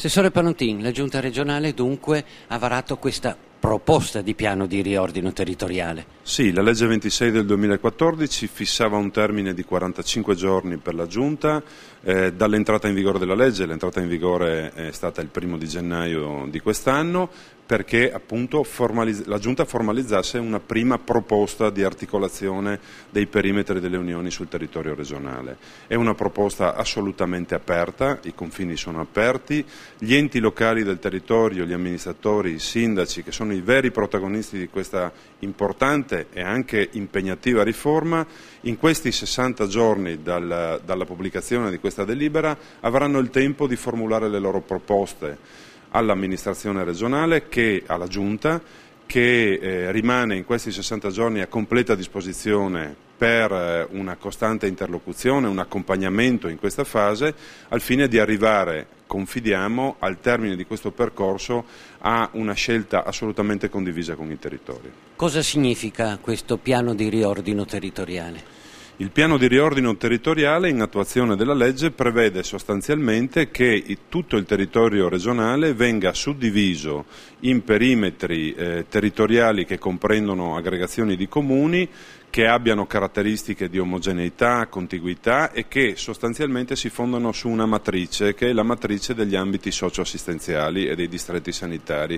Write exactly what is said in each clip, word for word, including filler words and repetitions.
Assessore Panottin, la Giunta regionale dunque ha varato questa proposta di piano di riordino territoriale. Sì, la legge ventisei del duemilaquattordici fissava un termine di quarantacinque giorni per la Giunta eh, dall'entrata in vigore della legge. L'entrata in vigore è stata il primo di gennaio di quest'anno, perché appunto formalizz- la Giunta formalizzasse una prima proposta di articolazione dei perimetri delle unioni sul territorio regionale. È una proposta assolutamente aperta, i confini sono aperti, gli enti locali del territorio, gli amministratori, i sindaci, che sono i veri protagonisti di questa importante e anche impegnativa riforma, in questi sessanta giorni dal, dalla pubblicazione di questa delibera avranno il tempo di formulare le loro proposte all'amministrazione regionale, che alla Giunta, che eh, rimane in questi sessanta giorni a completa disposizione per eh, una costante interlocuzione, un accompagnamento in questa fase, al fine di arrivare, confidiamo, al termine di questo percorso a una scelta assolutamente condivisa con i territori. Cosa significa questo piano di riordino territoriale? Il piano di riordino territoriale, in attuazione della legge, prevede sostanzialmente che tutto il territorio regionale venga suddiviso in perimetri eh, territoriali che comprendono aggregazioni di comuni, che abbiano caratteristiche di omogeneità, contiguità e che sostanzialmente si fondano su una matrice, che è la matrice degli ambiti socioassistenziali e dei distretti sanitari,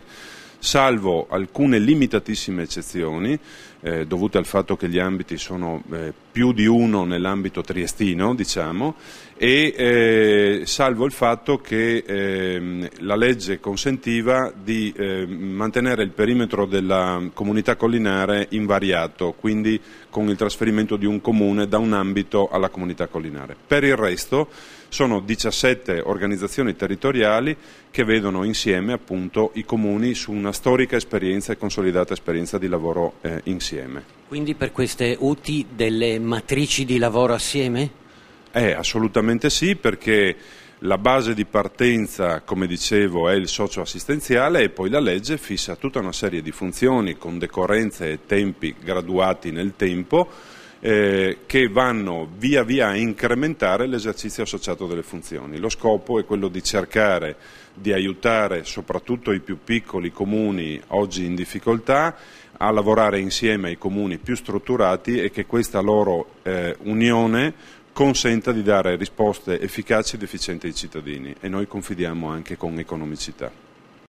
salvo alcune limitatissime eccezioni eh, dovute al fatto che gli ambiti sono eh, più di uno nell'ambito triestino, diciamo, e eh, salvo il fatto che eh, la legge consentiva di eh, mantenere il perimetro della comunità collinare invariato, quindi con il trasferimento di un comune da un ambito alla comunità collinare. Per il resto sono diciassette organizzazioni territoriali che vedono insieme appunto i comuni su una storica esperienza e consolidata esperienza di lavoro eh, insieme. Quindi per queste U T I delle matrici di lavoro assieme? Eh, assolutamente sì, perché la base di partenza, come dicevo, è il socio-assistenziale e poi la legge fissa tutta una serie di funzioni con decorrenze e tempi graduati nel tempo eh, che vanno via via a incrementare l'esercizio associato delle funzioni. Lo scopo è quello di cercare di aiutare soprattutto i più piccoli comuni oggi in difficoltà a lavorare insieme ai comuni più strutturati e che questa loro eh, unione consenta di dare risposte efficaci ed efficienti ai cittadini, e noi confidiamo anche con economicità.